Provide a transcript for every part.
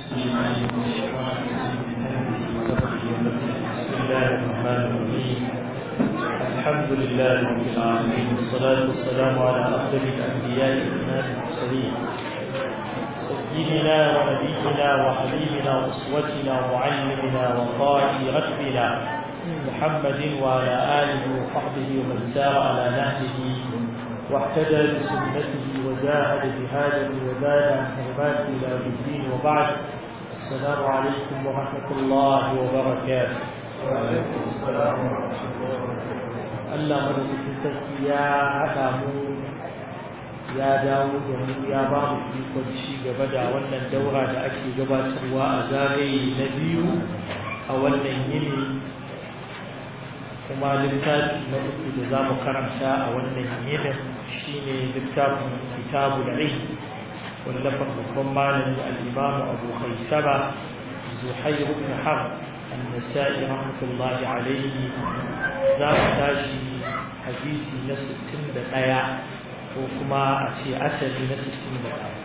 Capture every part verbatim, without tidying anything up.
بسم الله الرحمن الرحيم. الحمد لله رب العالمين، والصلاة والسلام على أفضل الأنبياء والإمام المرسلين سيدنا ونبينا وحبيبنا وأسوتنا ومعلمنا وقائد ركبنا محمد وعلى آله وصحبه ومن سار على نهجه واهتدى بسنته وجاهد بهذه وزاد عن حرماته إلى يوم الدين، وبعد. السلام عليكم ورحمة الله وبركاته. وعليكم السلام ورحمة الله وبركاته. Allah madaukakin sarki ya haɗa mu, ya dawo da mu, ya ba mu ikon ci gaba da wannan daura da ake gabatarwa a zagaye na biyu a wannan yini, kuma littafi na uku da za mu karanta a wannan yinin shine littafin kitabul ilm wallafar babban malami al-imam Abu Khaysama Zuhair ibn Harb an-Nasa'i rahmatullahi alayhi. za mu tashi hadisi na sittin da ɗaya ko kuma a ce asali na sittin da ɗaya.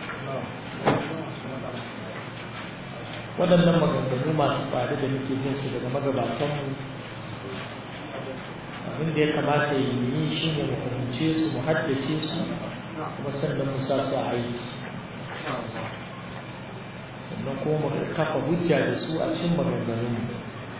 Waɗannan maganganu masu tsada da muke jin su daga magabatanmu, abin da ya kamata yi shi ne mu fahimce su, mu haddace su, kuma sannan mu sa su a aiki, sannan kuma mu kafa hujja da su a cikin maganganunmu.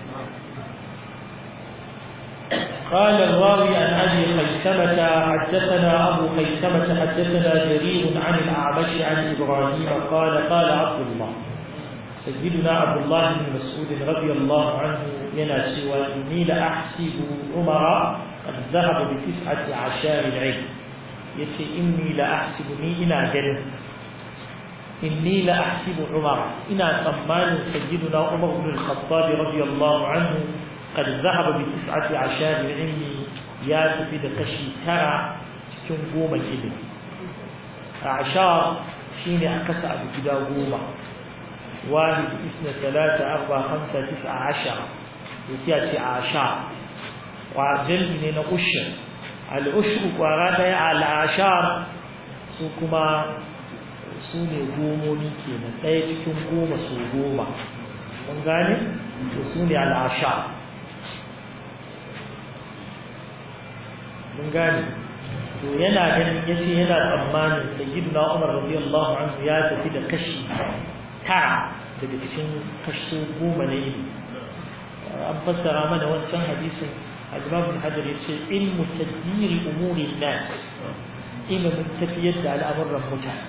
قال الراوي عن أبي خيثمة حدثنا أبو خيثمة حدثنا جرير عن الأعمش عن إبراهيم قال قال عبد الله سيدنا عبد الله بن مسعود رضي الله عنه يناسي وإني لأحسب عمر قد ذهب بتسعة عشر العلم. يسي إني لأحسبني إنا جنة إني لأحسب عمر إنا ثمان سيدنا عمر بن الخطاب رضي الله عنه قد ذهب بتسعة عشر العلم، يا تفيد قشي ترى تنقوم كده. أعشار شيني أكسع بكدا قومة، واحد اثنى ثلاثة أربعة خمسة تسعة عشر، يسيأتي أعشار، وعجل من أشر. الأشر ورادا على أعشار سوكما سوني قوموني كده، لا يتكون قومة سو قومة، من قال سوني على أعشار. mun gane to yana ganin yace yana tsammanin sayyidina Umar radiyallahu anhu ya tafi da kashi tara daga cikin kashi goma ne. An fassara mana wancan hadisin al-Imam Ibn Hajar yace ilmu tadbir umuri an-nas, ilmin tafiyar da al'amuran mutane.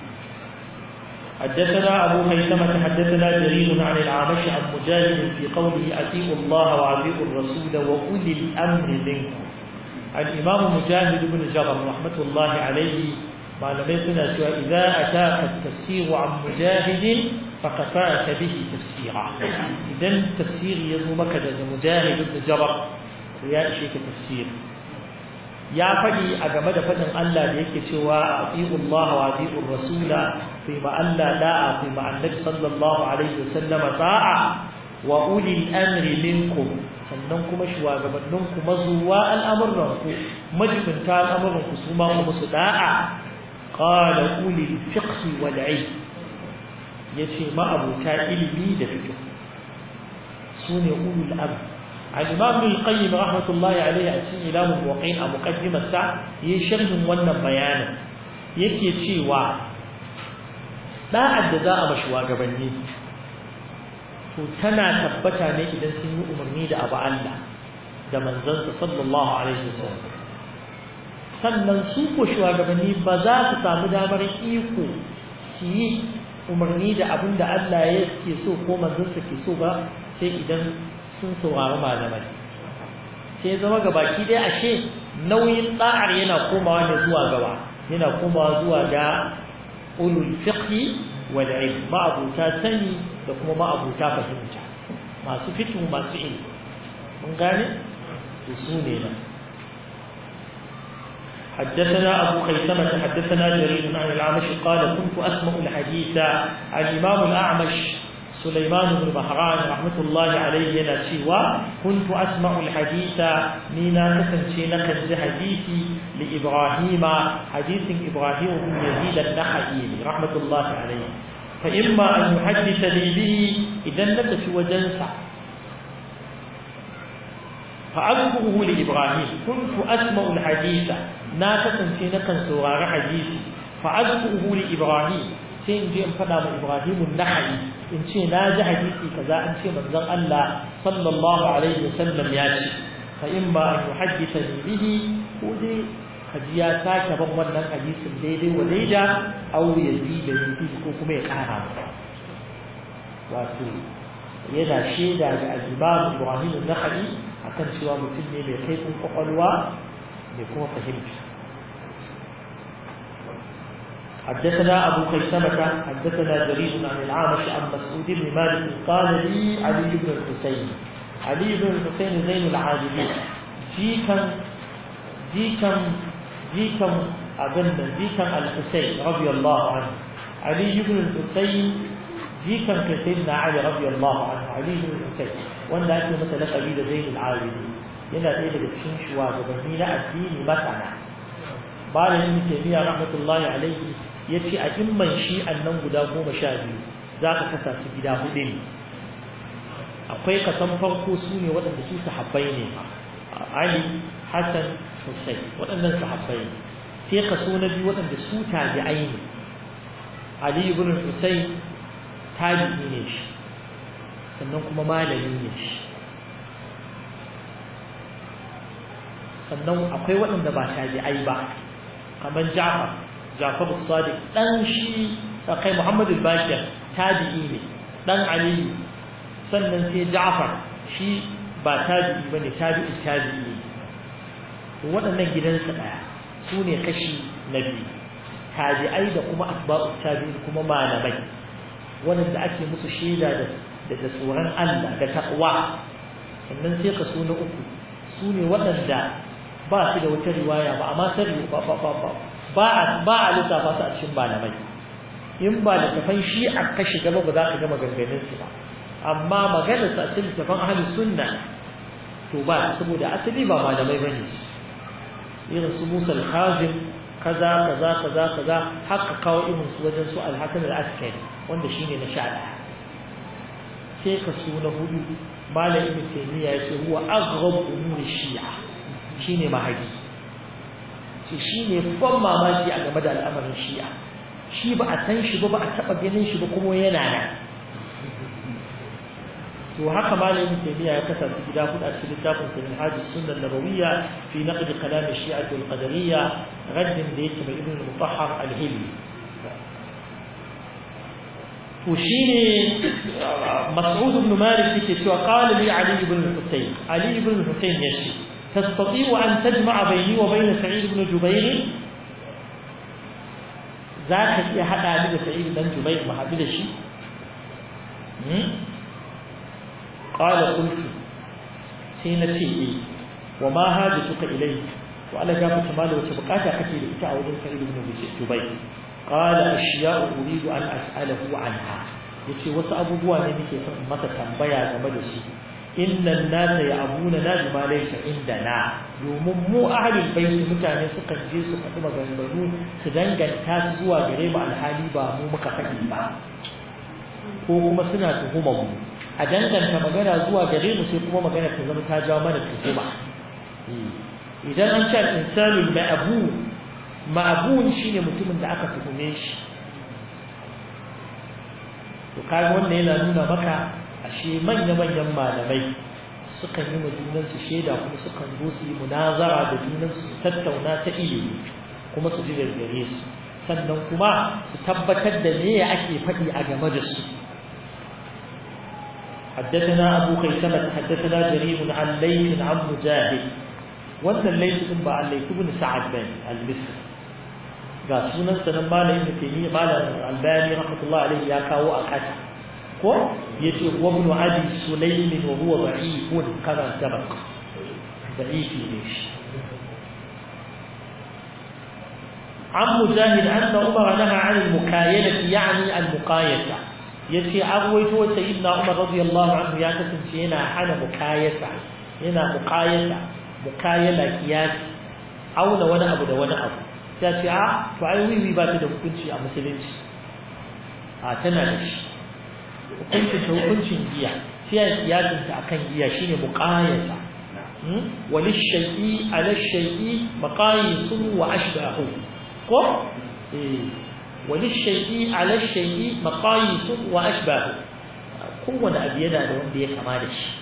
حدثنا أبو خيثمة حدثنا جرير عن الأعمش عن مجاهد في قوله أطيعوا الله وأطيعوا الرسول وأولي الأمر منكم. الإمام مجاهد بن جبر رحمة الله عليه قال ليسنا سوى إذا أتاك التفسير عن مجاهد فكفاك به تفسيرا. إذا تفسير يزمك مجاهد بن جبر ويا شيء كتفسير يا فدي أجمد فدن الله ليك سوى أطيعوا الله وأطيعوا الرسول فيما ألا لا فيما النبي صلى الله عليه وسلم طاعة وأولي الأمر منكم، sannan kuma shugabanninku mazuwa al'amuranku majibinta al'amuranku su ma kuma su da'a. Qala ulil fiqhi wal ilm, yace ma abuta ilimi da fiqh sune ulul amr. al-imam al-qayyim rahmatullahi alayhi a cikin ilamul muwaqqi'in a muqaddimar sa yayin sharhin wannan bayanin yake cewa da'ar da za a ba shugabanni to tana tabbata ne idan sun yi umarni da abu Allah da manzansa sallallahu alaihi wasallam. Sannan su ko shugabanni ba za su samu damar iko su yi umarni da abin da Allah yake so ko manzansa ke so ba sai idan sun saurari malamai. Sai zama gabaki dai ashe nauyin da'ar yana komawa ne zuwa gaba, yana komawa zuwa ga ulul fiqhi wal ilm, ma'abuta sani da kuma ma'abuta fahimta, masu fiqh masu ilmi. mun gane su ne nan. حدثنا أبو خيثمة حدثنا جرير عن الأعمش قال كنت أسمع الحديث عن الإمام الأعمش سليمان بن بهران رحمة الله عليه ينسيوا كنت أسمع الحديث نينا كتنسينا كنز حديثي لإبراهيم حديث إبراهيم بن يزيد النخعي رحمة الله عليه fa imma an yuhaddisa li bihi idan na tafi wajensa fa azkuruhu li ibrahim kuntu asma'u al-haditha na kasance na kan saurari hadisi fa azkuruhu li ibrahim sai in je in fada ma ibrahim an-nakhai in ce na ji hadisi kaza an ce manzon Allah sallallahu alaihi wasallam ya ce fa imma an yuhaddisa li bihi ko dai hajiya ta kaban wannan hadisin daidai wa daida aw yazida ni ko kuma ya kara wato yana shaida ga al-imam Ibrahim an-Nakhai akan cewa mutum ne mai kaifin kwakwalwa mai kuma fahimta حدثنا أبو خيثمة حدثنا جرير عن العامش عن مسعود بن مالك قال لي علي بن الحسين علي بن الحسين زين العابدين جيكا جيكا جيكا أبن جيكا الحسين رضي الله عنه علي بن الحسين جيكا كسيدنا علي رضي الله عنه علي بن الحسين وأن أكل مثلا قبيلة زين العابدين yana ɗaya daga cikin shugabanni na addini masana malamin Taymiyyah rahmatullahi alaihi yace a imman shi annan guda goma sha biyu zaka kasa su gida hudu ne akwai kasan farko su ne waɗanda su sahabbai ne Ali Hassan Hussein waɗannan sahabbai ne sai kaso na biyu waɗanda su tabi'ai ne Ali ibn Hussein tabi'i ne shi sannan kuma malami ne shi sannan akwai waɗanda ba tabi'ai ba kamar Ja'far Ja'far as-Sadiq dan shi kai Muhammad al-Baqir tabi'i ne dan Ali sannan sai Ja'far shi ba tabi'i bane tabi'i tabi'i waɗannan gidansa daya su ne kashi na biyu tabi'ai da kuma atba'u tabi'i kuma malamai wanda ake musu shaida da da tsoron Allah da taqwa sannan sai kaso na uku su ne waɗanda ba su da wata riwaya ba amma sai ba ba ba ba ba a lissafa su a cikin malamai in ba da tafan shi a kashi gaba ba za ka ga maganganun su ba amma maganar sa cikin tafan ahlus sunna to ba saboda asali ba malamai bane su irin su Musa al-Khazim kaza kaza kaza kaza haka kawo irin su wajen su al-Hasan al-Askari wanda shine na sha ɗaya sai ka su na hudu malam Ibn Taymiyyah ya ce huwa aghrab umur shi'a shine mahadi shi shine ban mamaki a game da al'amarin shi'a shi ba a san shi ba ba a taba ganin shi ba kuma yana nan to haka malam Ibn Taymiyyah ya kasance gida hudu a cikin littafin sa Minhaj as-Sunnah an-Nabawiyya fi naqd kalam ash-Shi'ah wal-Qadariyya raddin da yake mai Ibn al-Mutahhar al-Hilli وشيني مسعود بن مالك في قال لي علي بن الحسين علي بن الحسين يشي تستطيع أن تجمع بيني وبين سعيد بن جبير ذاك يا حتى علي سعيد بن جبير ما حد شيء قال قلت سينتي وما حاجتك إليه وعلى جابت مال وسبقاتك كثير إتعود سعيد بن جبير قال أشياء أريد أن أسأله عنها yace wasu abubuwa ne nake son masa tambaya game da shi innan nasa ya abuna na bima laysa indana domin mu ahlul bait mutane suka je su faɗi maganganu su danganta su zuwa gare mu alhali ba mu muka faɗi ba ko kuma suna tuhuma mu a danganta magana zuwa gare mu sai kuma magana ta zama ta jawo mana tuhuma idan an ce insanul ma'bun ma'bun shine mutumin da aka tuhume shi to kaga wannan yana nuna maka ashe manya-manyan malamai sukan yi majunan su shaida kuma sukan zo su yi munazara da junan su su tattauna ta ilimi kuma su ji gare su sannan kuma su tabbatar da me ake faɗi a game da su حدثنا أبو خيثمة حدثنا جرير عن ليث عن مجاهد وأن ليث بن عن ليث بن سعد بن المصري ga sunan sanan malamin Taymiyyah malamin Albani rahmatullahi alayhi ya kawo a kasa ko yace wa ibn Abi Sulaym wa huwa da'ifun kama sabaq da'ifi ne shi an Mujahid anna Umar naha 'an al-mukayalah yani al-muqayasa yace arwaito sayyidina Umar radiyallahu anhu ya kasance yana hana mukayasa yana muqayasa mukayala kiyasi auna wani abu da wani abu sai ce a to ai wiwi ba ta da hukunci a musulunci a tana da shi hukuncin ta hukuncin giya sai ya kiyasin ta akan giya shine muqayyada walish shay'i ala shay'i maqayisun wa ashbahu ko eh walish shay'i ala shay'i maqayisun wa ashbahu kowanne abu yana da wanda ya kama da shi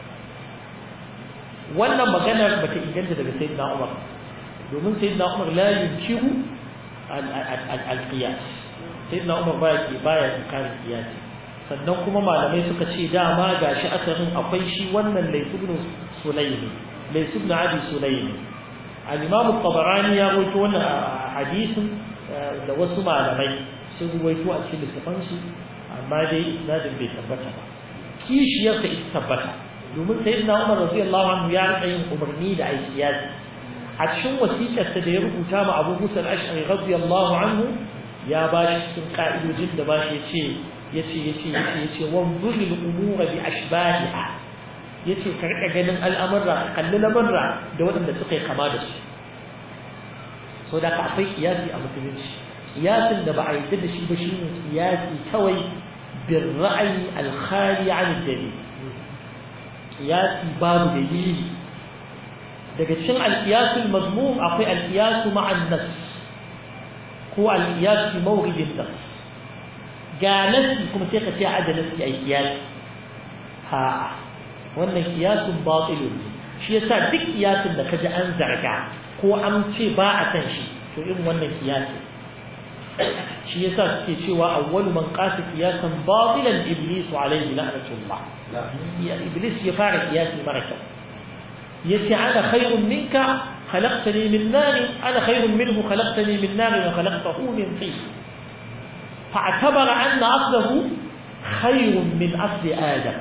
wannan maganar bata inganta daga sayyidina Umar domin sayyidina Umar la yunkiru al-qiyas sayyidina Umar baya baya inkarin qiyas sannan kuma malamai suka ce dama gashi asarin akwai shi wannan Layth ibn Sulaym Layth ibn Abi Sulaym al-Imam al-Tabarani ya rawaito wannan hadisin da wasu malamai sun rawaito a cikin littafansu amma dai isnadin bai tabbata ba kishiyar ta ita tabbata domin sayyidina Umar radiyallahu anhu ya rika yin umarni da aikiyati a cikin wasiƙar sa da ya rubuta ma Abu Musa al-Ash'ari radiyallahu anhu ya ba shi cikin ka'idojin da ba shi yace yace yace yace yace wanzur lil umur bi ashbahiha yace ka rika ganin al'amura kalli lamarra da waɗanda suka yi kama da su so da ka akwai kiyasi a musulunci kiyasin da ba a yi da shi ba shine kiyasi kawai bil ra'yi al-khali 'an ad-dalil kiyasi babu dalili daga cikin al-qiyas al-mazmum akwai al-qiyas ma'a an-nas ko al-qiyas fi mawrid an-nas ga nasi kuma sai ka ce adalin ki ai kiyasi ha wannan kiyasun batilun shi yasa duk kiyasin da kaji an zarga ko an ce ba a san shi to irin wannan kiyasi shi yasa suke cewa awwalu man qasa qiyasan batilan iblis alayhi la'natullah ya iblis ya fara qiyasi mara kyau yace ana khayrun minka khalaqtani min nar ana khayrun minhu khalaqtani min nar wa khalaqtahu min tin fa'tabara anna aslahu khayrun min asli adam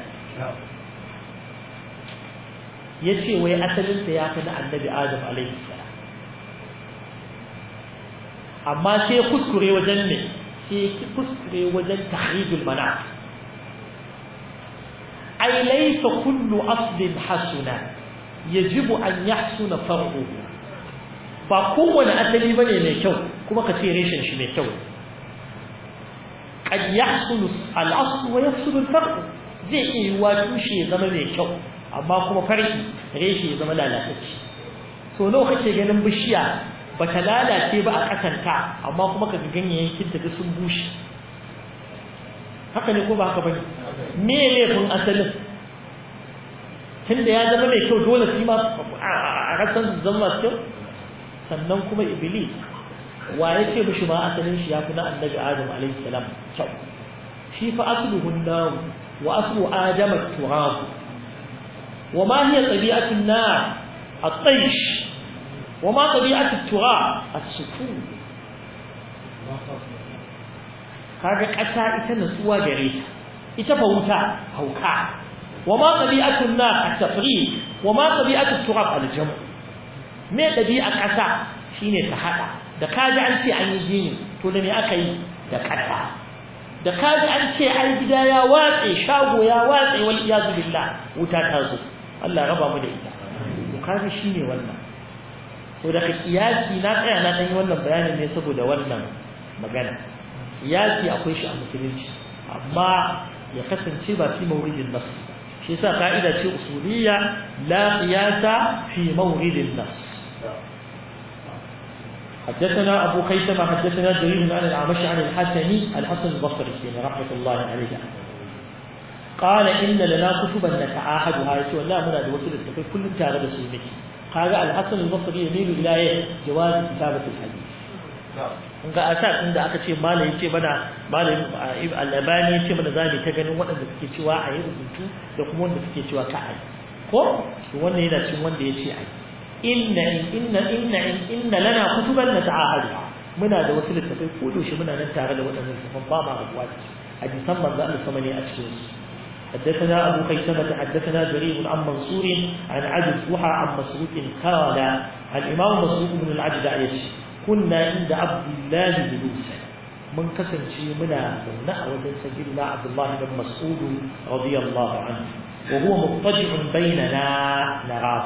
yace wai asalin sa ya fi na annabi adam alayhi salam amma sai kuskure wajen ne sai kuskure wajen tahribul manaf ay laysa kullu aslin hasuna yajibu an yahsuna far'uhu ba kowane asali bane mai kyau kuma ka ce reshen shi mai kyau qad yahsulu al-asl wa yafsudu al-far'u zai yi wa tushe ya zama mai kyau amma kuma far'i reshe ya zama lalatacce so nawa kake ganin bishiya bata lalace ba a kasanta amma kuma kaga ganyayyakin ta sun bushe haka ne ko ba haka bane me laifin asalin tunda ya zama mai kyau dole shi ma a rasan zama kyau sannan kuma iblis wa ya ce mishi ma asalin shi ya fi na annabi adam alaihi salam kyau shi fa asluhu an-nar wa aslu adam at-turab wa ma hiya tabi'atu an-nar at-taysh وما طبيعة التراب السكون هذا قطع ita nutsuwa gare ta ita bauta hauka وما طبيعة النار التفريق وما طبيعة التراب الجمع me dabi'a kasa shine ta hada da kaji an ce an yi gini to da me aka yi da kasa da kaji an ce ai gida ya watse shago ya watse wal iyaz billah wuta ta zo Allah raba mu da ita to kaji shine wannan so da kiyasi na tsaya na dan yi wannan bayanin ne saboda wannan magana kiyasi akwai shi a musulunci amma ya kasance ba fi mawridin nas shi yasa ka'ida ce usuliyya la qiyasa fi mawridin nas حدثنا أبو خيثمة حدثنا جرير عن الأعمش عن الحسني الحسن البصري رحمة الله عليه قال إن لنا كتبا نتعاهدها يسوى الله منا دوسل التفكير كل تارة سلمك قال الحسن البصري يميل إلى جواز كتابة الحديث ga asas inda aka ce malai yace mana malai al-Albani yace mana zamu ta ganin waɗanda suke cewa ayi rubutu da kuma wanda suke cewa ka ai ko wannan yana cikin wanda yace ai inna inna inna inna lana kutuban nata'ahadu muna da wasu littafai ko doshi muna nan tare da waɗannan littafan ba ma rabuwa da su hadisan manzo Allah sama ne a cikin su حدثنا أبو خيثمة حدثنا جرير عن منصور عن عبد الضحى عن مسروق قال الإمام مسروق بن العجد يشي كنا عند عبد الله جلوسا من قسم شيء منا منا وجن سيدنا عبد الله بن مسعود رضي الله عنه وهو مضطجع بيننا نراه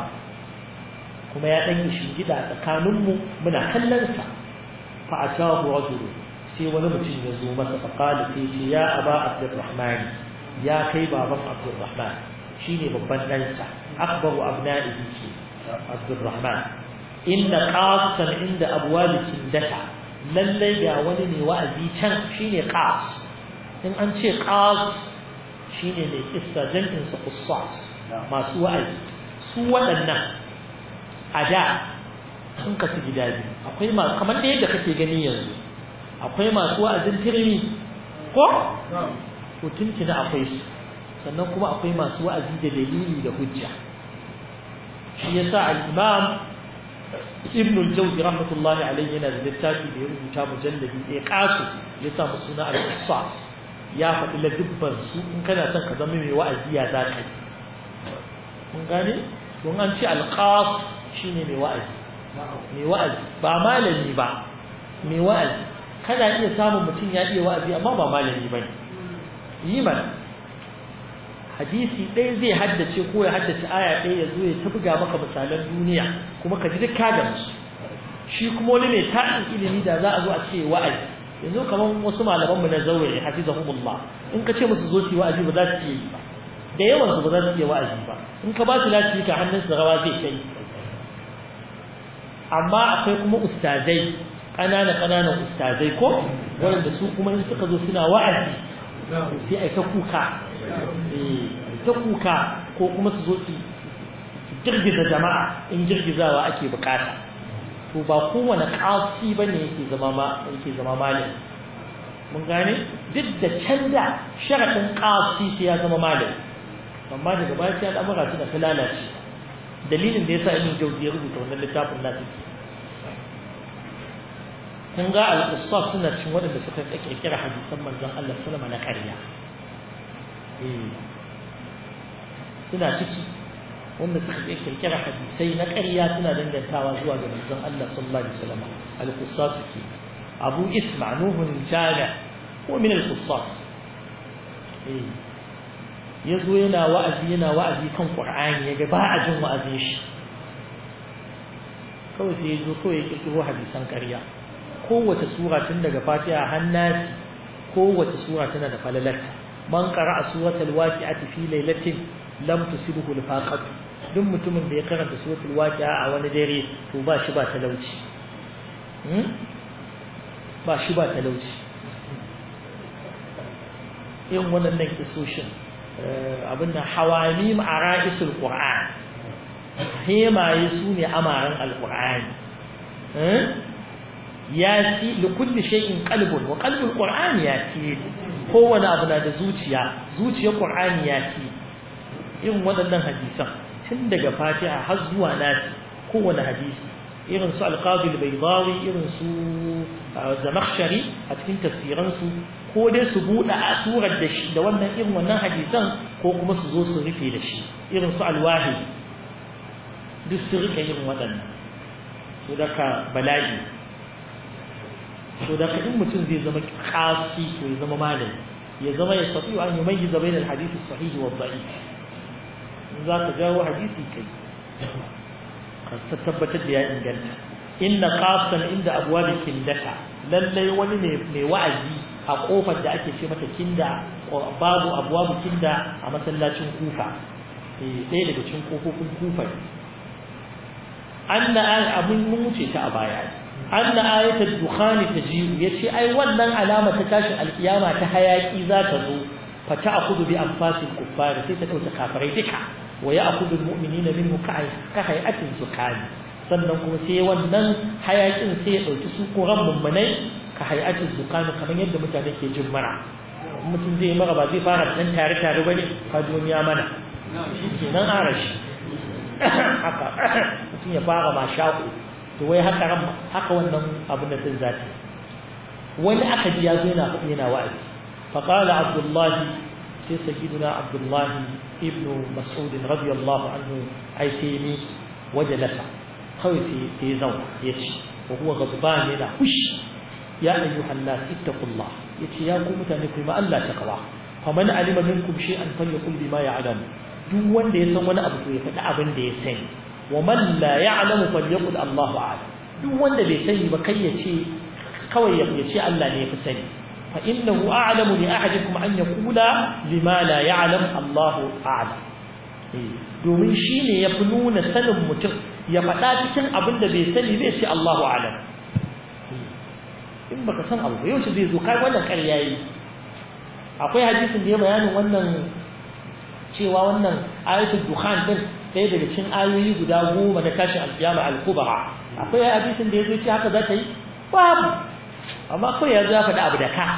كما يدعي شي جدا تكانمو منا كلنسا فأتاه رجل sai wani mutum ya zo masa faqala sai ce ya aba abdurrahman ya kai baban abdurrahman shine babban ɗansa akbaru abna'ihi ce abdurrahman inna qasan inda abwab kindata lallai ga wani ne wa'azi can shine qas in an ce qas shine mai kissa jam'in sa qussas masu wa'azi su waɗannan a da sun kasu gida biyu akwai masu kamar da yadda kake gani yanzu akwai masu wa'azin tirmi ko to tuntuna akwai su sannan kuma akwai masu wa'azi da dalili da hujja shi yasa al-imam ibn al-jawzi rahmatullahi alayhi yana da littafi da ya rubuta mujalladi ɗaya ƙasu ya sa mu suna al-qissas ya faɗi ladubban su in kana son ka zama mai wa'azi ya za ka yi kun gane don an ce al-qas shine mai wa'azi mai wa'azi ba malami ba mai wa'azi kana iya samun mutum ya iya wa'azi amma ba malami bane yi mana hadisi ɗaya zai haddace ko ya haddace aya ɗaya ya zo ya tabuga maka misalan duniya kuma ka ji duk ka gamsu shi kuma wani mai ta'in ilimi da za a zo a ce wa'azi yanzu kamar wasu malaman mu na zaure hafizahumullah in ka ce musu zo su wa'azi ba za su iya yi ba da yawan su ba za su iya wa'azi ba in ka ba su lafiya ka hannun su rawa zai kai amma akwai kuma ustazai ƙanana ƙananan ustazai ko wanda su kuma in suka zo suna wa'azi sai ai ta kuka ta kuka ko kuma su zo su girgiza jama'a in girgizawa ake bukata to ba kowane kasi bane yake zama ma yake zama malami mun gane duk da canza sharadin kasi sai ya zama malami amma daga baya sai al'amura su da lalace dalilin da yasa Ibn Jawzi ya rubuta wannan littafin nasu kun ga al-qissas suna cikin wadanda suka kirkira hadisan manzon Allah sallallahu alaihi wasallam na ƙarya suna ciki wanda suka kirkira hadisai na ƙarya suna dangantawa zuwa ga manzon Allah sallallahu alaihi wasallam al-qissas ke Abu Isma Nuh al-Jami' ko min al-qissas eh yazo yana wa'azi yana wa'azi kan Qur'ani yaga ba a jin wa'azin shi kawai sai yazo kawai ya kirkiro hadisan ƙarya kowace sura tun daga Fatiha har Nas kowace sura tana da falalarta man qara'a suratul waqi'ati fi laylatin lam tusibhu al-faqat duk mutumin da ya karanta suratul waqi'a a wani dare to ba shi ba talauci hmm ba shi ba talauci in wannan kisoshin abinda hawamim ara'isul qur'an hemaye sune amaran al-qur'ani eh yati li kulli shay'in qalbun wa qalbul qur'ani yati kowane abu na da zuciya zuciyar qur'ani yati irin waɗannan hadisan tun daga Fatiha har zuwa Nas kowane hadisi irin su al-Qadi al-Baydawi irin su Zamakhshari a cikin tafsiran su ko dai su buɗe a surar da shi da wannan irin wannan hadisan ko kuma su zo su rufe da shi irin su al-Wahid duk su rike irin waɗannan su daka bala'i so da kadin mutum zai zama kasi ko ya zama malami ya zama ya tafi an yumayyiza bainal hadith as-sahih wa ad-da'if in za ka jawo hadisi kai ka tabbatar da ya inganta inna qasan inda abwab kindata lallai wani ne mai wa'azi a kofar da ake ce mata kinda babu abwab kinda a masallacin Kufa eh ɗaya daga cikin kofofin Kufa anna abun mun wuce ta a baya anna ayatul dukhan tajiu yace ai wannan alama ta tashin alkiyama ta hayaki za ta zo fa ta'khudhu bi anfasil kuffar sai ta dauka kafirai duka wa ya'khudhu almu'minina minhu ka'i ka hay'atin zukani sannan kuma sai wannan hayakin sai ya dauki su koran mummunai ka hay'atin zukani kamar yadda mutane ke jin mara mutum zai mara ba zai fara dan tare tare bane ka duniya mana shikenan arashi haka mutum ya fara ma shaku to wai haka ran haka wannan abin da zai zata wani aka ji yazo yana faɗi yana wa'azi fa qala abdullah sai sayyiduna abdullah ibn mas'ud radiyallahu anhu ai sai ni wajalasa kawai sai zau yace wa huwa ghadban yana hushi ya ayyuhan nas ittaqullah yace ya ku mutane ku ma Allah taqwa faman alima minkum shay'an falyaqul bima ya'lam duk wanda ya san wani abu to ya faɗi abin da ya sani wa man la ya'lamu falyaqul Allahu a'lam duk wanda bai sani ba kai ya ce kawai ya ce Allah ne ya fi sani fa innahu a'lamu li ahadikum an yaqula lima la ya'lam Allahu a'lam domin shine yafi nuna sanin mutum ya faɗa cikin abin da bai sani bai ce Allahu a'lam in baka san abu yau shi zai zo kai wannan ƙarya yi akwai hadisin da ya bayanin wannan cewa wannan ayatul dukhan din sai daga cikin ayoyi guda goma na tashin alkiyama al-kubra akwai hadisin da yazo ce haka za ta yi babu amma kai ya za faɗa abu da ka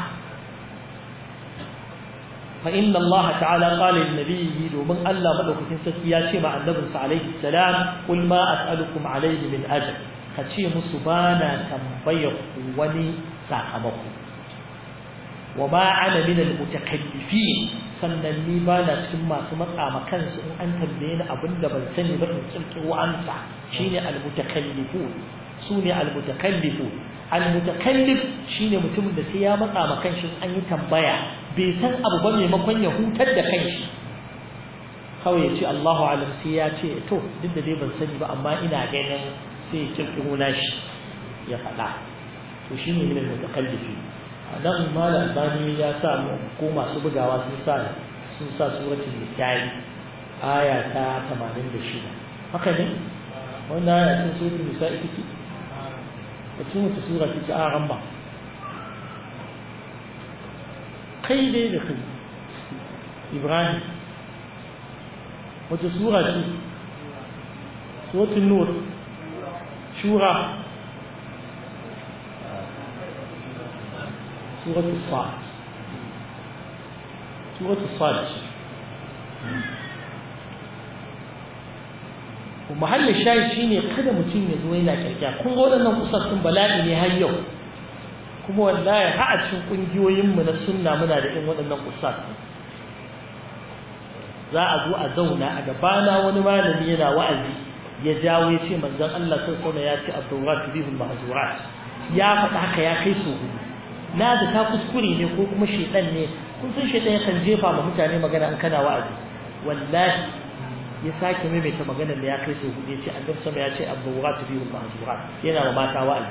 fa inna Allah ta'ala qala lin nabiyyi domin Allah madaukakin sarki ya ce ma annabinsa alaihi salam qul ma as'alukum alayhi min ajr ka ce musu bana tambayar wani sakamako wa ma ana min al-mutakallifin sannan ni bana cikin masu matsama kansu in an tambaye ni abinda ban sani ba in kirkiro amsa shine al-mutakallifun sune al-mutakallifun al-mutakallif shine mutumin da sai ya matsama kanshi an yi tambaya bai san abu ba maimakon ya hutar da kanshi kawai ya ce Allahu alam sai ya ce to duk da dai ban sani ba amma ina ganin sai ya kirkiro nashi ya faɗa to shine min al-mutakallifin dan malam bani ya sa mu ko masu bugawa sun sa sun sa suratul nisa'i aya ta tamanin da shida haka ne wannan aya ce suratul nisa'i take a cikin wata sura take a ramba kai dai da kai Ibrahim wata sura ce suratul nur shura سورة الصاد سورة الصاد ومحل الشاهد shine kada mutum ya zo yana kirkiya kun ga wadannan kusattun bala'i ne har yau kuma wallahi har a cikin kungiyoyin mu na sunna muna da irin wadannan kusattun za a zo a zauna a gabana wani malami yana wa'azi ya jawo ya ce manzon Allah sallallahu alaihi wasallam ya ce ad-dawrat bihul mahzurat ya faɗa haka ya kai su na da ta kuskure ne ko kuma shedan ne kun san shedan yakan jefa ma mutane magana an kana wa'azi wallahi ya sake maimaita magana da ya kai su hudu ya ce annabi sama ya ce abdurat bihi mahzurat yana ma mata wa'azi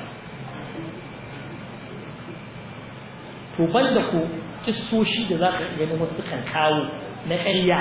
to banda ko kissoshi da zaka gani wasu kan kawo na ƙarya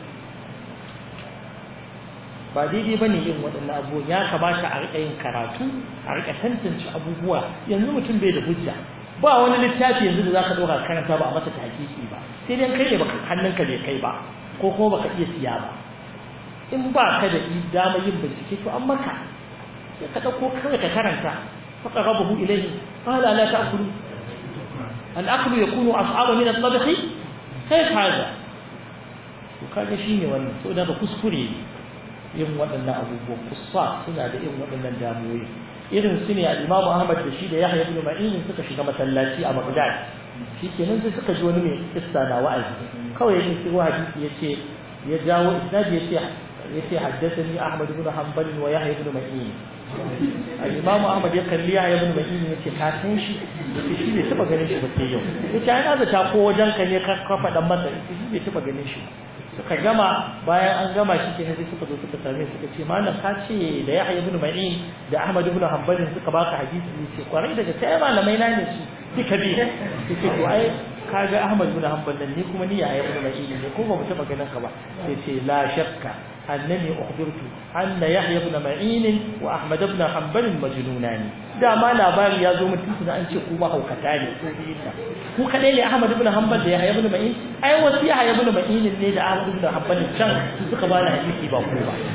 ba daidai bane yin waɗannan abubuwa ya kamata a riƙa yin karatu a riƙa tantance abubuwa yanzu mutum bai da hujja ba wani littafi yanzu da zaka dauka karanta ba a masa tahqiqi ba sai dai kai ne baka hannunka bai kai ba ko kuma baka iya siya ba in ba ka da dama yin bincike to an maka sai ka dauko kai ka karanta faka rabahu ilayhi qala la ta'kulu al-aklu yakunu as'aba min at-tabkh kayf hada to kaga shine wannan so da ba kuskure yin waɗannan abubuwan kussa suna da irin waɗannan damuwoyi irin su ne al-Imam Ahmad da shi da Yahya ibn Ma'in suka shiga masallaci a Baghdad shikenan sai suka ji wani mai kissa na wa'azi kawai yake cewa hadisi yace ya jawo isnadi yace yace haddathani Ahmad ibn Hanbal wa Yahya ibn Ma'in al-Imam Ahmad ya kalli Yahya ibn Ma'in yace ka san shi yace shi bai taba ganin shi ba sai yau yace ai na zata ko wajen ka ne ka kafa dan masa yace shi bai taba ganin shi suka gama bayan an gama shi kenan sai suka zo suka same suka ce malam ka ce da Yahya ibn Ma'in da Ahmad ibn Hanbal suka baka hadisi ne ce kwarai daga sai malamai na ne su duka bi sai to ai kaga Ahmad ibn Hanbal ne kuma ni Yahya ibn Ma'in ne ko ba mu taba ganin ka ba sai ce la shakka annani ukhbirtu anna Yahya ibn Ma'in wa Ahmad ibn Hanbal majnunani da ma labari ya zo mutum da an ce ku ba haukata ne ko biyinta ku kadai ne Ahmad ibn Hanbal da Yahya ibn Ma'in ai wasu Yahya ibn Ma'in ne da Ahmad ibn Hanbal can su suka bani hadisi ba ku ba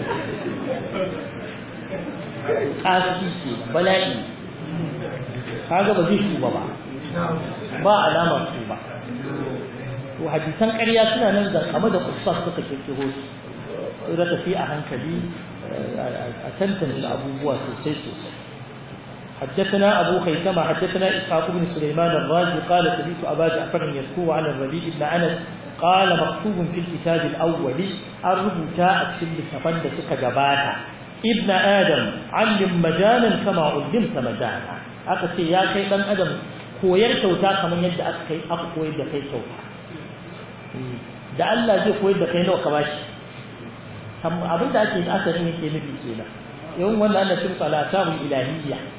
asisi bala'i kaga ba zai shuba ba ba alama su ba to hadisan ƙarya suna nan da kama da kussa suka kirkiro su da tafi a hankali a tantance abubuwa sosai sosai حدثنا أبو خيثمة حدثنا إسحاق بن سليمان الرازي قال سمعت أبا جعفر يذكر عن الربيع بن أنس قال مكتوب في الكتاب الأول الربوتاء أكسل لتفند سكجبانا ابن آدم علم مجانا كما علمت مجانا أكسي يا كي بن آدم koyar kyauta kamar yadda aka kai aka koyar da kai kyauta da Allah zai koyar da kai nawa ka bashi abin da ake asarin yake nufi kenan yawan wannan ana cin salataul ilahiyya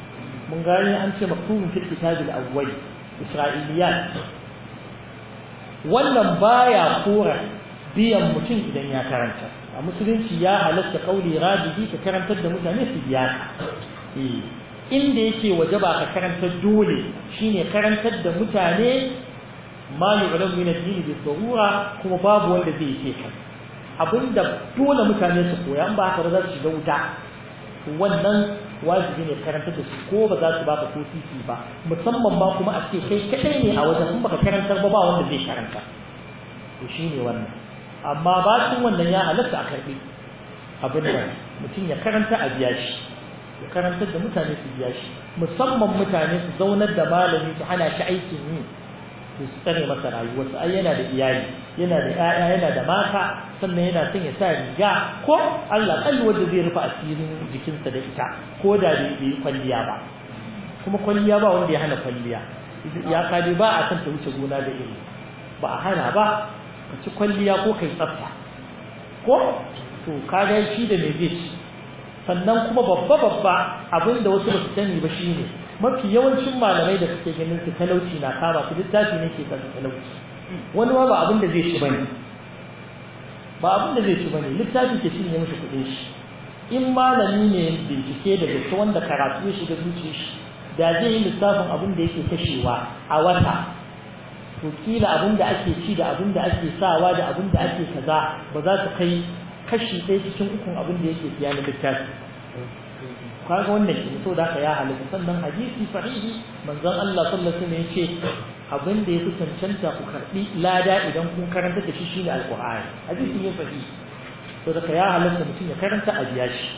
mun gani an ce maktubun fil kitab al-awwal isra'iliyat wannan baya kora biyan mutum idan ya karanta a musulunci ya halatta kauli rabihi ka karantar da mutane su biya eh inda yake wajaba ka karantar dole shine karantar da mutane ma yu'lamu min ad-din bi darura kuma babu wanda zai yi ka abinda dole mutane su koya an ba haka ba za su shiga wuta wannan wajibi ne karantar da su ko ba za su baka ko sisi ba musamman ma kuma a ce kai kadai ne a wajen in baka karantar ba ba wanda zai karanta to shine wannan amma bacin wannan ya halatta a karbi abin da mutum ya karanta a biya shi ya karantar da mutane su biya shi musamman mutane su zaunar da malami su hana shi aikin yi su tsare masa rayuwarsa ai yana da iyali yana da ƴaƴa yana da mata sannan yana son ya sa riga ko Allah kalli wanda zai rufe asirin jikinsa da ita ko da bai yi kwalliya ba kuma kwalliya ba wanda ya hana kwalliya ya kade ba a san ta wuce gona da iri ba a hana ba ka ci kwalliya ko kai tsafta ko to kaga shi da me zai ci sannan kuma babba babba abinda wasu ba su sani ba shine mafi yawancin malamai da suke ganin su talauci na kama su littafi ne ke kan talauci wani ma ba abinda zai ci bane ba abinda zai ci bane littafi ke cinye mishi kuɗin shi in malami ne bincike da gaske wanda karatu ya shiga zuciyar shi da zai yi lissafin abin da yake kashewa a wata to kila abin da ake ci da abin da ake sawa da abin da ake kaza ba za su kai kashi ɗaya cikin ukun abin da yake siya na littafi kaga wannan shi so da ka ya halatta sannan hadisi sahihi manzon Allah sallallahu alaihi wasallam yace abin da yafi cancanta ku karbi lada idan kun karanta da shi shine alqur'ani hadisi ne sahihi so da ka ya halatta mutum ya karanta a biya shi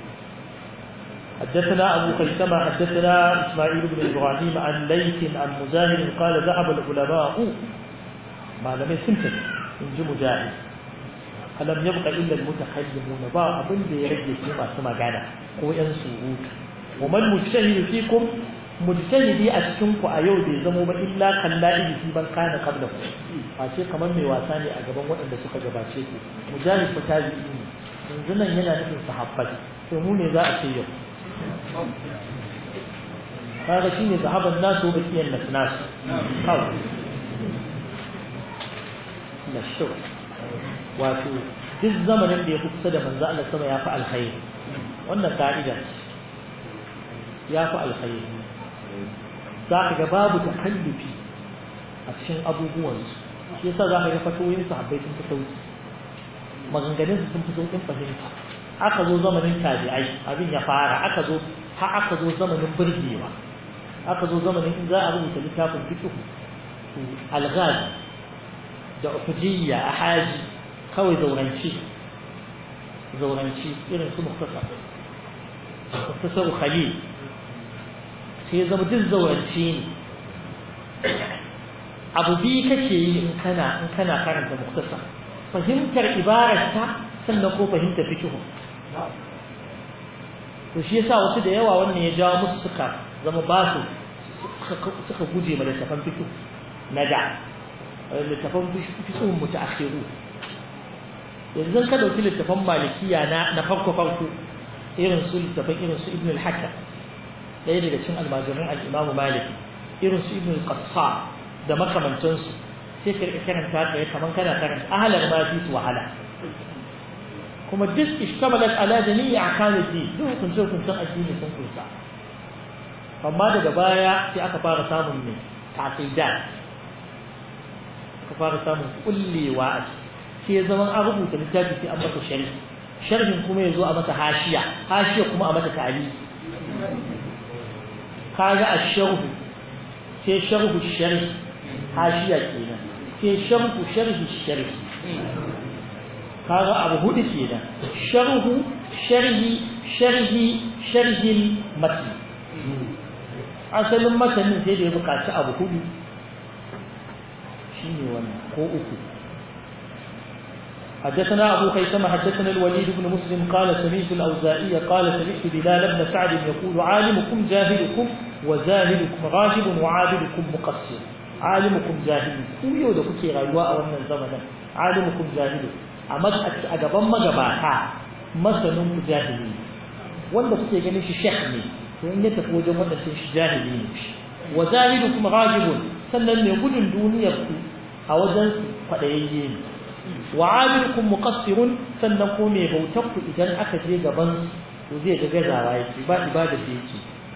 حدثنا أبو خيثمة حدثنا إسماعيل بن إبراهيم عن ليث عن مجاهد قال ذهب العلماء ما لم يسمت من مجاهد ألم يبق إلا المتكلمون با أبن دي رجي فيما سمع جانا هو ينسوه ومن مجتهد فيكم مجتهدي أسكنك أيو دي زموما إلا خلائه في من كان قبله فاشي كمان ميواساني أجابان وإن سوك جباشيكو مجاهد فتابعيني من زمن ينا نفس صحابتي فموني ذا أشيو هذا شيء ذهب الناس وبكي الناس قال نشوف wato duk zamanin da ya kusa da manzo Allah sama ya fi alkhairi wannan ka'ida ce ya fi alkhairi za ka ga babu takallufi a cikin abubuwansu shi yasa za ka ga fatoyin sahabbai sun fi sauki maganganun sun fi saukin fahimta aka zo zamanin tabi'ai abin ya fara aka zo ha aka zo zamanin burgewa aka zo zamanin in za a rubuta littafin fiqh al-ghaz da ufujiyya ahaji kawai zauranci zauranci irin su muktasar muktasar khalil sai zama duk zauranci ne abu bi kake yi in kana in kana karanta muktasar fahimtar ibararta sannan ko fahimtar fiqh to shi yasa wasu da yawa wannan ya jawo musu suka zama ba su suka guje ma littafan fiqh na da littafan fiqh mutaakhiru yanzu ka dauki littafan malikiya na na farko farko irin su littafan irin su ibn al-hakam daya daga cikin almajirin al-imam malik irin su ibn al-qassam da makamantansu sai ka karanta kai kaman kana karanta ahlan ma fi su wahala kuma duk ishtamalat ala jami'i ahkamiddin duk kun ce kun san addini sun kunsa amma daga baya sai aka fara samun ne taqidat aka fara samun kullewa a sai ya zama an rubuta littafi sai an masa sharhi sharhin kuma yazo a mata hashiya hashiya kuma a mata ta'liq kaga ash-sharh sai sharhu sharh hashiya kenan sai sharhu sharhi sharh kaga abu hudu kenan sharhu sharhi sharhi sharhil matn asalin matanin sai da ya buƙaci abu hudu shine wannan ko uku حدثنا أبو خيثمة حدثنا الوليد بن مسلم قال سمعت الأوزاعي قال سمعت بلال بن سعد يقول عالمكم جاهلكم وزاهدكم راجب وعابدكم مقصر عالمكم جاهل كويو da kuke rayuwa a wannan zamanin alimukum jahilu amma a gaban magabata masanin ku jahili wanda kuke ganin shi shekh ne to in ya tafi wajen wadannan shi jahili ne shi wa zahidukum rajibun sannan ne gudun duniyar ku a wajen su kwadayayye ne wa abidukum muqassirun sannan ko mai bautar ku idan aka je gaban su to zai ga gazawa yake ba ibada da yake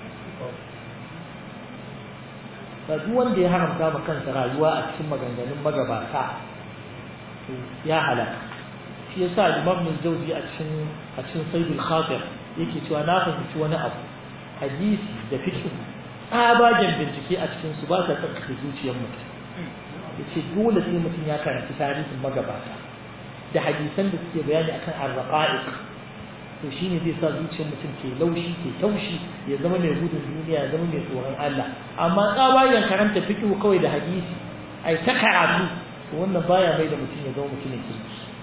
sadu wanda ya haramta ma kansa rayuwa a cikin maganganun magabata to ya halaka shi yasa Imam Al-Jawzi a cikin a cikin Sayyidul Khatir yake cewa na fahimci wani abu hadisi da fiqh tsabagen bincike a cikin su ba ta tsarkake zuciyar mutum yace dole sai mutum ya karanci tarihin magabata da hadisan da suke bayani akan ar-raqa'iq to shine zai sa zuciyar mutum ke laushi ke taushi ya zama mai gudun duniya ya zama mai tsoron Allah amma tsabagen karanta fiqh kawai da hadisi ai ta karatu to wannan baya mai da mutum ya zama mutum ke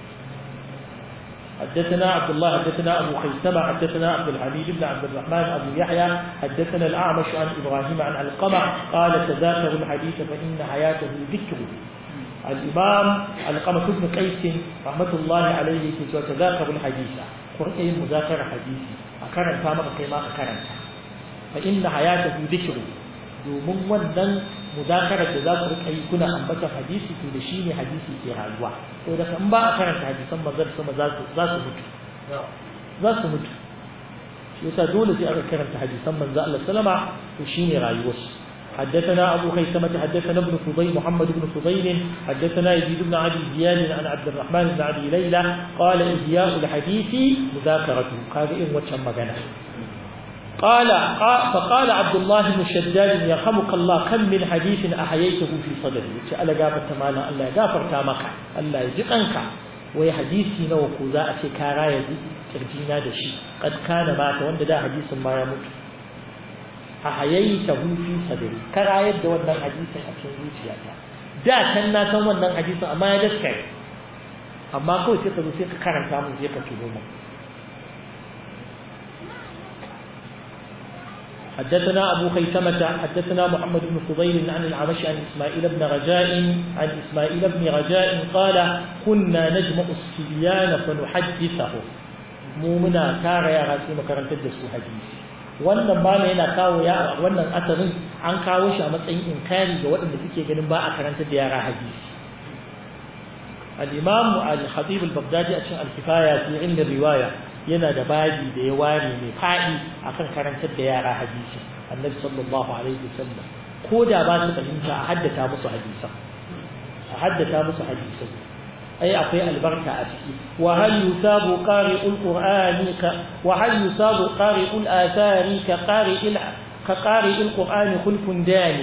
حدثنا عبد الله حدثنا أبو خيثمة حدثنا عبد الحميد بن عبد الرحمن أبو يحيى حدثنا الأعمش عن إبراهيم عن علقمة قال تذاكروا الحديث فإن حياته ذكر الإمام علقمة بن قيس رحمة الله عليه تذاكروا الحديث قرئ مذاكرة حديثي أكرم فامك كما أكرمت فإن حياته ذكر domin wannan mudakarar da za ku rika yi kuna ambata hadisi to da shine hadisi ke rayuwa to da kan ba a karanta hadisan manzon sama za su za su mutu za su mutu shi yasa dole sai aka karanta hadisan manzon Allah sallama to shine rayuwarsu حدثنا أبو خيثمة حدثنا ابن فضيل محمد بن فضيل حدثنا يزيد بن عبد زياد عن عبد الرحمن بن أبي ليلى قال إحياء الحديث مذاكرته هذا إن وجه مجنى قال فقال عبد الله بن شداد يرحمك الله كم من حديث أحييته في صدري ألا غافر تمانا ألا غافر تامك ألا يجقنك وهي حديثي نو قزاء شكارايا ترجينا دشي قد كان مات وند دا حديث ما يموت أحييته في صدري كرايا دا wannan hadisin a cikin zuciyata da kan na san wannan hadisin amma ya daskare amma kawai sai ka zo sai ka karanta mu sai ka tuno mu حدثنا أبو خيثمة حدثنا محمد بن فضيل عن العمش عن إسماعيل بن رجاء عن إسماعيل بن رجاء قال كنا نجمع الصبيان فنحدثه مؤمنا كار يا راسي مكرن تدسو حديث wannan ba ne yana kawo ya wannan asarin an kawo shi a matsayin inkari ga waɗanda suke ganin ba a karanta da yara hadisi al-imam al-khatib al-baghdadi a cikin al-kifaya fi ilmi riwaya yana da babi da ya ware mai fadi akan karantar da yara hadisi annabi sallallahu alaihi wasallam ko da ba su fahimta a haddata musu hadisa a haddata musu hadisi ai akwai albarka a ciki wa hal yusabu qari'ul qur'ani ka wa hal yusabu qari'ul athari ka qari'il ka qari'il qur'ani khulfun dani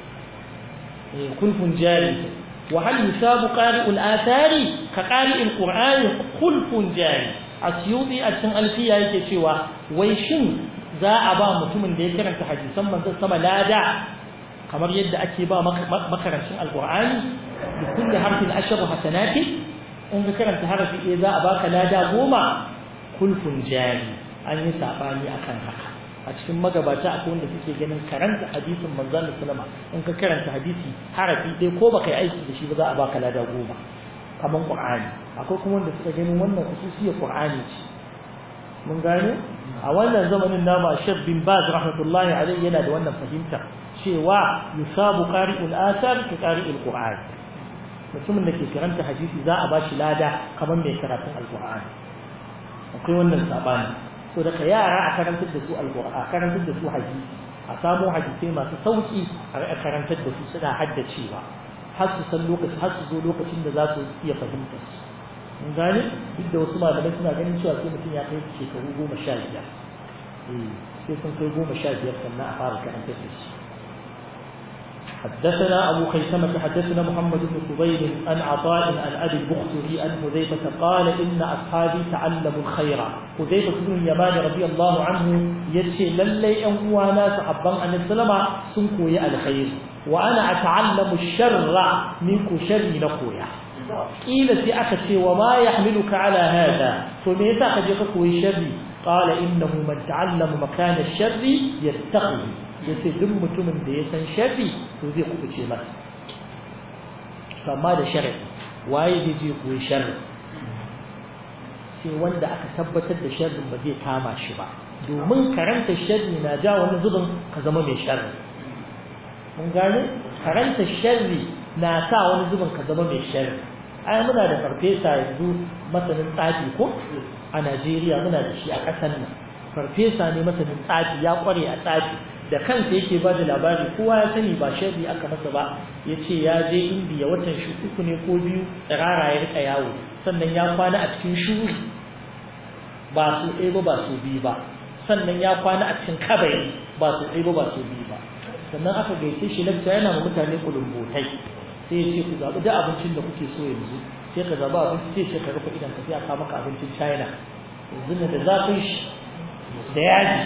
khulfun jari wa hal yusabu qari'ul athari ka qari'il qur'ani khulfun jari asyubi a cikin alfiya yake cewa wai shin za a ba mutumin da ya karanta hadisan manzon sama lada kamar yadda ake ba makarancin alqur'ani da kullu harfin ashru hasanati in ka karanta harafi ɗaya za a baka lada goma kulfun jari an yi sabani akan haka a cikin magabata akwai wanda suke ganin karanta hadisin manzon sallama in ka karanta hadisi harafi ɗaya ko baka yi aiki da shi ba za a baka lada goma kaman Qur'ani akwai kuma wanda suka ganin wannan khususiyar Qur'ani ce mun gane a wannan zamanin nama Sheikh bin Baz rahmatullahi alayhi yana da wannan fahimta cewa yusabu qari'ul athar ka qari'il Qur'an mutumin da ke karanta hadisi za a bashi lada kaman mai karatun Al-Qur'ani akwai wannan sabani so da yara a karantar da su Al-Qur'ani a karantar da su hadisi a samu hadisi masu sauki a karantar da su suna haddacewa har su san lokaci har su zo lokacin da za su iya fahimta su mun gane duk da wasu malamai suna ganin cewa sai mutum ya kai shekaru goma sha biyar eh sai sun kai goma sha biyar sannan a fara karantar da shi حدثنا أبو خيثمة حدثنا محمد بن فضيل عن عطاء عن أبي البختري عن حذيفة قال إن أصحابي تعلموا الخير حذيفة بن اليمان رضي الله عنه يشي للي أنوانا صحبا عن السلامة سنكو يا الخير وأنا أتعلم الشر منكو شر نقويا قيل في أكشي وما يحملك على هذا فميتا خجيقك وشر قال إنه من تعلم مكان الشر يتقي yace duk mutumin da ya san sharri to zai kubuce masa amma da sharri waye da zai koyi sharri sai wanda aka tabbatar da sharrin ba zai kama shi ba domin karanta sharri na ja wani zubin ka zama mai sharri mun gane karanta sharri na sa wani zubin ka zama mai sharri ai muna da farfesa yanzu masanin tsafi ko a Najeriya muna da shi a ƙasar nan farfesa ne masanin tsafi ya kware a tsafi da kansa yake ba da labari kowa ya sani ba sharri aka masa ba yace ya je Indiya watan shi uku ne ko biyu tsirara ya rika yawo sannan ya kwana a cikin shuru ba su ɗaya ba ba su biyu ba sannan ya kwana a cikin kabari ba su ɗaya ba ba su biyu ba sannan aka gaice shi lakta yana ma mutane kulumbotai sai ya ce ku zaɓi duk abincin da kuke so yanzu sai ka zaɓi abinci sai ce ka rufe idan ka sai aka maka abincin China yanzu da zafin shi da yaji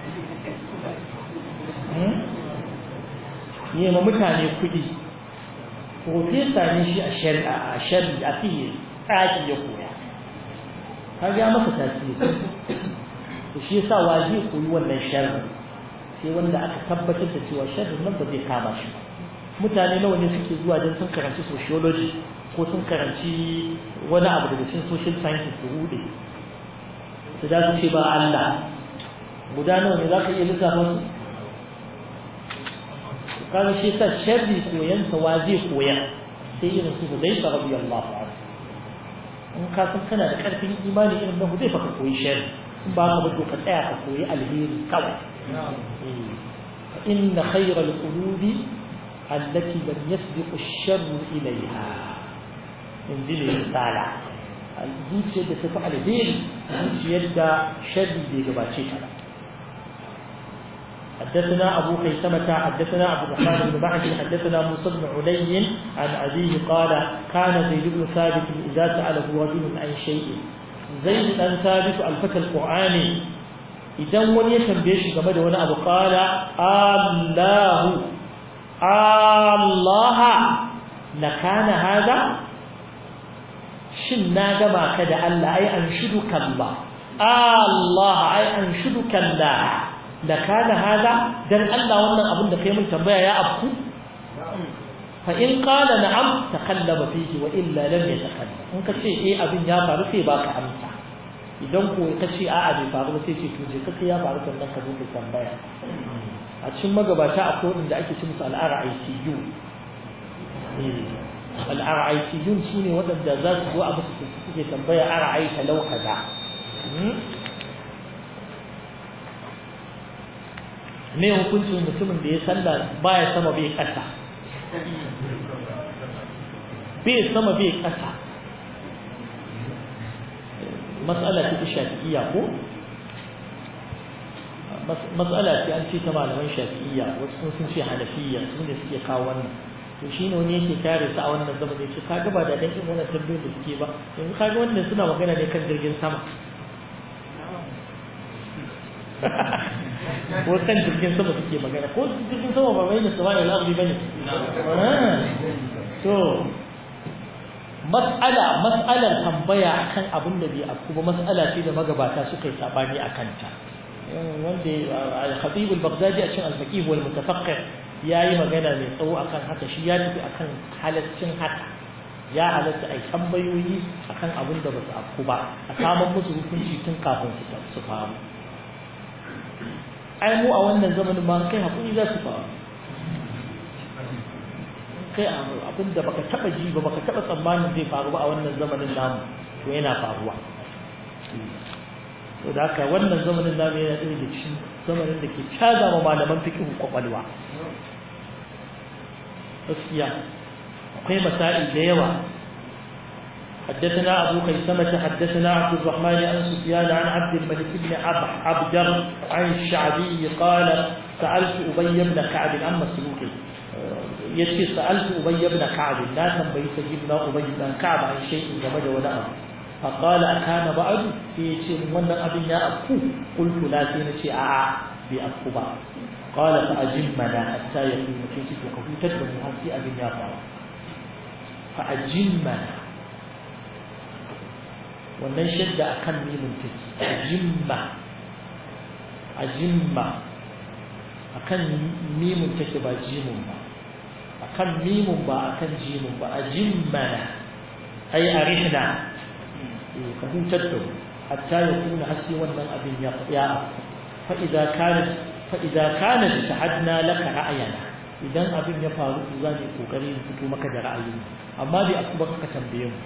yi ma mutane kuɗi profesa ne shi a shari'a a shari'a a fiye tsaki ya koya ka ga masa tasiri to shi yasa wa zai koyi wannan sharri sai wanda aka tabbatar da cewa sharrin nan ba zai kama shi ba mutane nawa ne suke zuwa don sun karanci sociology ko sun karanci wani abu daga cikin social sciences su hude su da su ce ba Allah guda nawa ne za ka iya lissafa su kaga shi ta sharri koyan sa wa zai koya sai irin su Hudayfa radiyallahu anhu in ka san kana da karfin imani irin na Hudayfa ka koyi sharri in ba ka ba to ka tsaya ka koyi alheri kawai inna khayral qulubi allati lam yasbiq ash-sharru ilayha injili risala zuciyar da tafi alheri zuciyar da sharri bai gabace ta حدثنا أبو خيثمة حدثنا عبد الرحمن بن معدي حدثنا موسى بن علي عن أبيه قال كان زيد بن ثابت إذا سأله رجل عن شيء زيد بن ثابت الفتى القرآني إذا ولي تنبيش كما دون أبو قال الله الله لكان هذا شنا جمع كذا الله أي أنشدك الله الله أي أنشدك الله لكان هذا دل الله wannan abin da kai mun tambaya ya afku fa in qala na'am takallama fihi wa illa lam yatakallam in kace eh abin ya faru sai baka amsa idan ko kace a'a bai faru sai ce to je kake ya faru sannan ka zo ka tambaya a cikin magabata akwai inda ake ce musu al-R I T U al-R I T U shine wadanda za su zo a musu suke tambaya ra'aita law kaza me hukuncin mutumin da ya salla baya sama bai kasa bai sama bai kasa mas'ala ta shafi'iyya ko mas'ala ce an ce ta malaman shafi'iyya wasu sun ce hanafiyya su ne suke kawo wannan to shine wani yake kare su a wannan zamanin shi kaga ba da dan irin wannan tambayoyin da suke ba yanzu kaga wannan suna magana ne kan jirgin sama ko kan jirgin sama suke magana ko jirgin sama ba bai da sama da al'amari bane to mas'ala mas'alar tambaya akan abin da bai afku ba mas'ala ce da magabata suka yi sabani akan ta wanda al-Khatib al-Baghdadi a cikin al-Faqih wal Mutafaqqih yayi magana mai tsawo akan haka shi ya tafi akan halaccin haka ya halatta ai tambayoyi akan abin da basu afku ba a samun musu hukunci tun kafin su su faru ai mu a wannan zamanin ma kai hakuri za su faru kai abin da baka taba ji ba baka taba tsammanin zai faru ba a wannan zamanin namu to yana faruwa so da haka wannan zamanin namu yana ɗaya da cikin zamanin da ke caza ma malaman fiqh kwakwalwa gaskiya akwai masail da yawa حدثنا أبو خيثمة حدثنا عبد الرحمن عن سفيان عن عبد الملك بن عبدر عن الشعبي قال سألت أبي بن كعب عن مسروق يشي سألت أبي بن كعب لا تنبي سيدنا أبي بن كعب عن شيء جمد ولا أمر فقال أكان بعد في شيء من أبي أبكو قلت لا تنشي أع بأبكو قال فأجمنا حتى يكون في شيء وكفو تدبر من في أبي أبكو فأجمنا wannan shadda akan mimun take ajimma ajimma akan mimun take ba jimun ba akan mimun ba akan jimun ba ajimma ay arihna eh ka hutar da hatta ya kuna hasi wannan abin ya ya fa idza kana fa idza kana shahadna laka ra'ayana idan abin ya faru to za mu kokari mu fito maka da ra'ayi amma bai akuba ka tambaye mu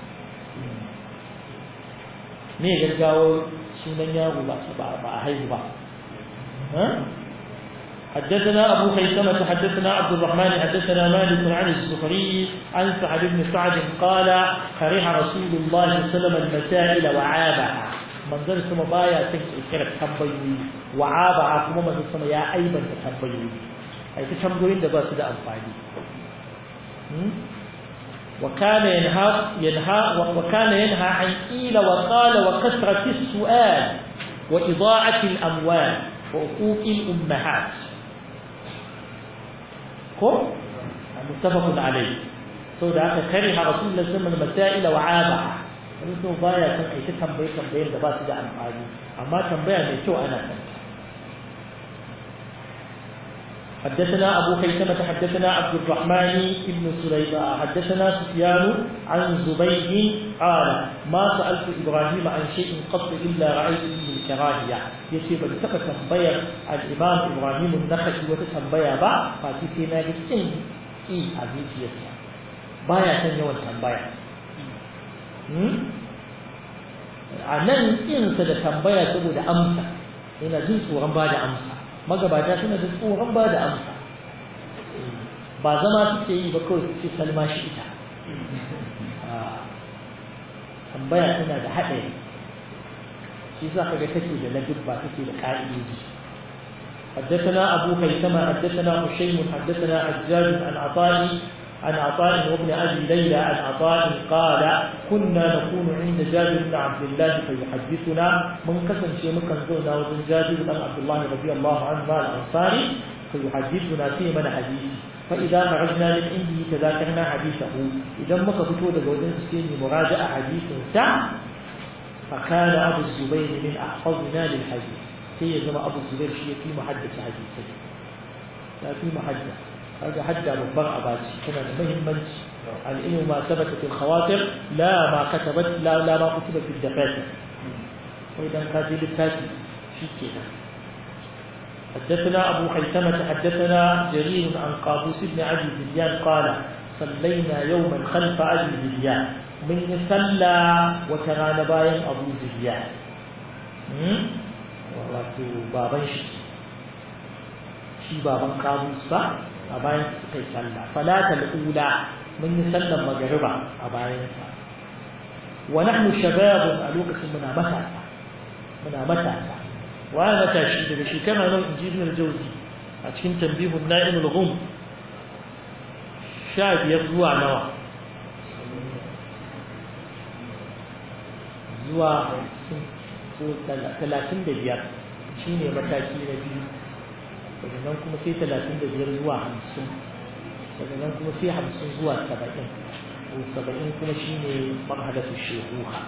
me gaggawo sunan yaro ba ba a haihu ba ha حدثنا أبو خيثمة حدثنا عبد الرحمن حدثنا مالك عن الزهري عن سعد بن سعد قال كره رسول الله صلى الله عليه وسلم المسائل وعابها من ذا السما بايا تكثر تنبيوي وعابها كما من السما يا أيضا تنبيوي أي تنبيوين ده بس ده أنفعلي وكان ينهى ينهى وكان ينهى عن قيل وقال وكثرة السؤال وإضاعة الأموال وعقوق الأمهات ko muttafaqun alayhi so da aka kare ha rasulullahi sallallahu alaihi wasallam masail wa aba wani so baya san ai ta tambaye tambayar da ba su da amfani amma tambaya mai kyau ana san حدثنا أبو خيثمة حدثنا عبد الرحمن بن سليمان حدثنا سفيان عن زبيد قال ما سألت إبراهيم عن شيء قط إلا رأيت به الكراهية يسيب التقى تنبير الإمام إبراهيم النخعي وتتنبير بعض فاتفينا بالسن إي أبيت يسا بايا تنيو التنبير anan insa da tambaya saboda amsa ina jin tsoron ba da amsa magabata suna da tsoron ba da amsa ba zama suke yi ba kawai su ce kalma shi ita tambaya tana da haɗari shi za ka ga take da ladubba take da ƙa'idoji حدثنا أبو خيثمة حدثنا هشيم حدثنا حجاج عن عطاء عن عطاء وابن أبي ليلى عن عطاء قال كنا نكون عند جابر بن عبد الله فيحدثنا من قسم شيء مكان زونا وبن جابر بن عبد الله رضي الله عنه الأنصاري فيحدثنا فيه من حديث فإذا خرجنا من عنده تذاكرنا حديثه إذا ما كفتوا لجودين سيني مراجعة حديث ساعة فكان أبو الزبير من أحفظنا للحديث سيدنا أبو الزبير شيء في محدث حديثه لا في محدث هذا حتى مبرع أباتي كما مهمنش العلم ما ثبت في الخواطر لا ما كتبت لا لا ما كتب في الدفاتر وإذا كاتب الكاتب شيء كذا حدثنا أبو خيثمة حدثنا جرير عن قابوس بن أبي ذبيان قال صلينا يوما خلف أبي ذبيان من صلى وكان باين أبو ذبيان wato baban shi shi baban kabus ba a bayan suka yi sallah salatul ula mun yi sallar magriba a bayan sa wa nahnu shabab a lokacin muna matasa muna matasa wa matashi daga shekara nan injibin al-jawzi a cikin tanbihun na'imul ghum sha biyar zuwa nawa zuwa ko talatin da biyar shine mataki na biyu daga nan kuma sai talatin da biyar zuwa hamsin daga nan kuma sai hamsin zuwa saba'in ko saba'in kuma shine marhalatu shekuha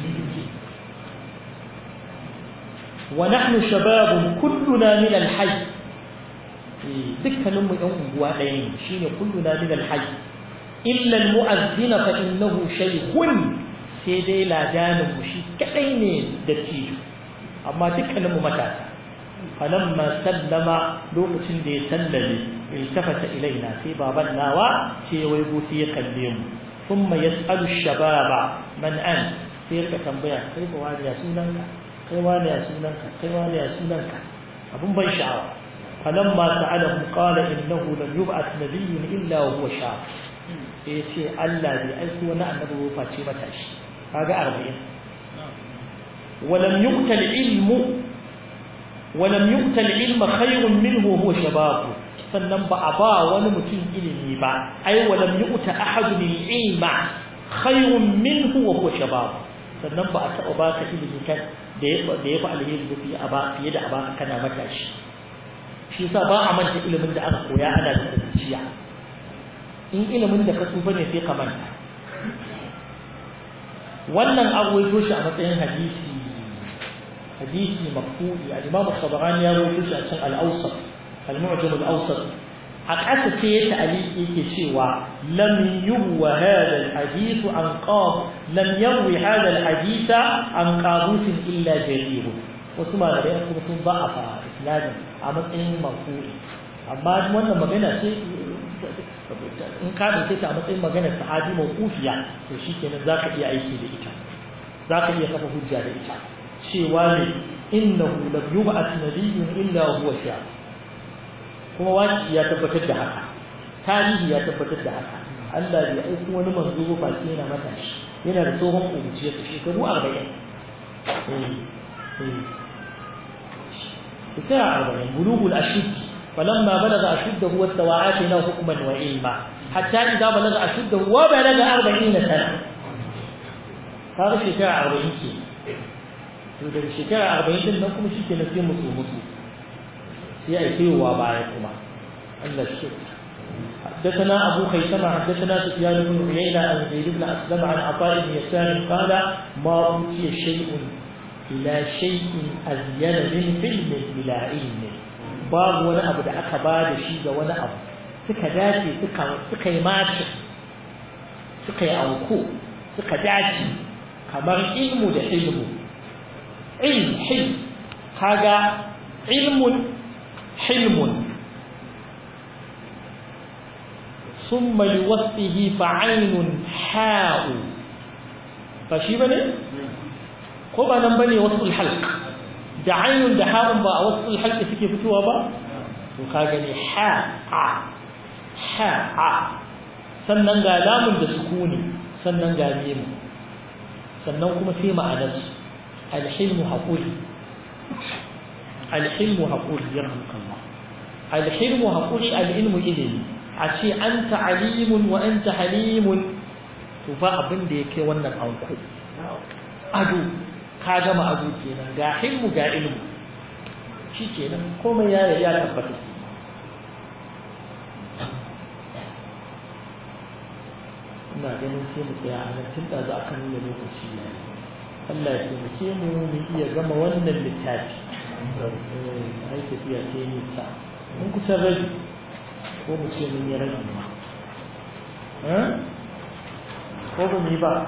wa nahnu shababun kulluna min al-hayy dukkanin mu ɗan unguwa ɗaya ne shine kulluna min al-hayy illa al-mu'adhdhin fa innahu shaykhun sai dai ladanin mu shi kadai ne da cido amma dukkanin mu matasa falamma sallama lokacin da ya sallame iltafata ilaina sai baban nawa sai ya waigo sai ya kalle mu thumma yas'alu ash-shababa man an sai ya tambaya kai ba wani ya sunanka kai wani ya sunanka kai wani ya sunanka abun ban sha'awa falamma ta'alahu qala innahu lam yub'ath nabiyyun illa wa huwa shab sai ya ce Allah bai aiki wani annabi ba face matashi kaga arba'in ولم يؤت العلم ولم يؤت العلم خير منه وهو شباب sannan ba a ba wani mutum ilimi ba ai walam yu'ta ahadun ilma khayrun minhu wa huwa shabab sannan ba a taba baka ilimi kan da ya da ya fa alheri da fiye ba fiye da abaka kana matashi shi yasa ba a manta ilimin da aka koya ana da kuciya in ilimin da ka tsufa ne sai ka manta wannan abuwaito shi a matsayin hadisi hadisi maqbuli al-Imam al-Tabarani ya rawaito shi a cikin al-Awsat al-Mu'jam al-Awsat a ƙasa ce ya ta'aliki yake cewa lam yuwa hadha al-hadith an qab lam yawi hadha al-hadith an qabus illa jarir wasu malamai kuma sun ba a isnadin a matsayin marfu'i amma wannan magana ce in ka dauke ta a matsayin magana sahabi mawqufiya to shikenan zaka iya aiki da ita zaka iya kafa hujja da ita cewa ne innahu lam yub'ath nabiyyun illa huwa sha kuma wani ya tabbatar da haka tarihi ya tabbatar da haka Allah bai aiko wani manzo ba face yana matashi yana da tsohon kubuciya shekaru arba'in eh eh shekara arba'in bulughul ashid فلما بلغ أشده واستوى آتيناه حكما وعلما حتى إذا بلغ أشده وبلغ أربعين سنة هذا شكرا أربعين شيء إذا شكرا أربعين لكم شيء نسيم مطلوب سيأتي وبايكما ألا الشكر حدثنا أبو خيثمة حدثنا سفيان بن عيينة عن زيد بن أسلم عن عطاء بن يسار قال ما أوتي شيء إلى شيء أزين من علم إلى علم babu wani abu da aka ba da shi ga wani abu suka dace suka suka yi maci suka yi auku suka dace kamar ilmu da ilmu ilm hil kaga ilmun hilmun summa liwasfihi fa'ainun ha'u ba shi bane ko ba nan bane wasul halq da ainun da ha'un ba a wasu halƙi suke fitowa ba to ka gani ha a ha a sannan ga lamun da sukuni sannan ga mimu sannan kuma sai ma'anarsu alhilmu haƙuri alhilmu haƙuri ya hamkalla alhilmu haƙuri al'ilmu ilimi a ce an ta'alimun wa an ta halimun to fa abin da ya kai wannan anko ado ka gama abu kenan ga ilmu ga ilmu shi kenan komai ya ya tabbata ina ganin sai mu tsaya a nan tun da za a kan nuna lokaci ne Allah ya taimake mu mu iya gama wannan littafi ai tafiya ce nisa mun kusan rabi ko mu ce mun yi rabi ma ko ba mu yi ba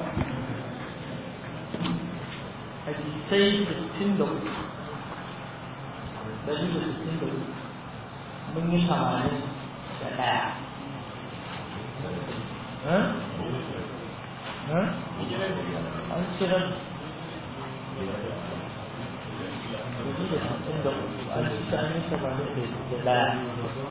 hadisai sittin da uku ɗari da sittin da uku mun yi tamanin da ɗaya an cire ɗari da sittin da uku an ci tamanin da ɗaya